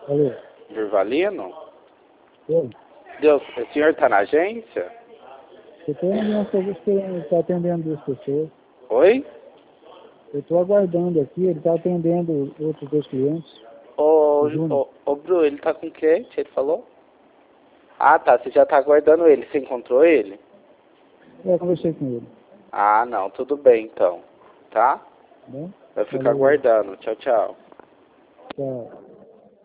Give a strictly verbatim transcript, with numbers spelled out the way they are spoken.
Alô? Durvalino? Oi? Deus, o senhor está na agência? Eu estou esperando, está atendendo duas pessoas. Oi? Eu estou aguardando aqui, ele está atendendo outros dois clientes. Ô, Júnior. ô, ô, Bru, ele tá com o cliente, ele falou? Ah, tá, você já tá aguardando ele, você encontrou ele? É, eu conversei com ele. Ah, não, tudo bem então, tá? Tá bom? Vai ficar Valeu. aguardando, tchau, tchau. Tchau.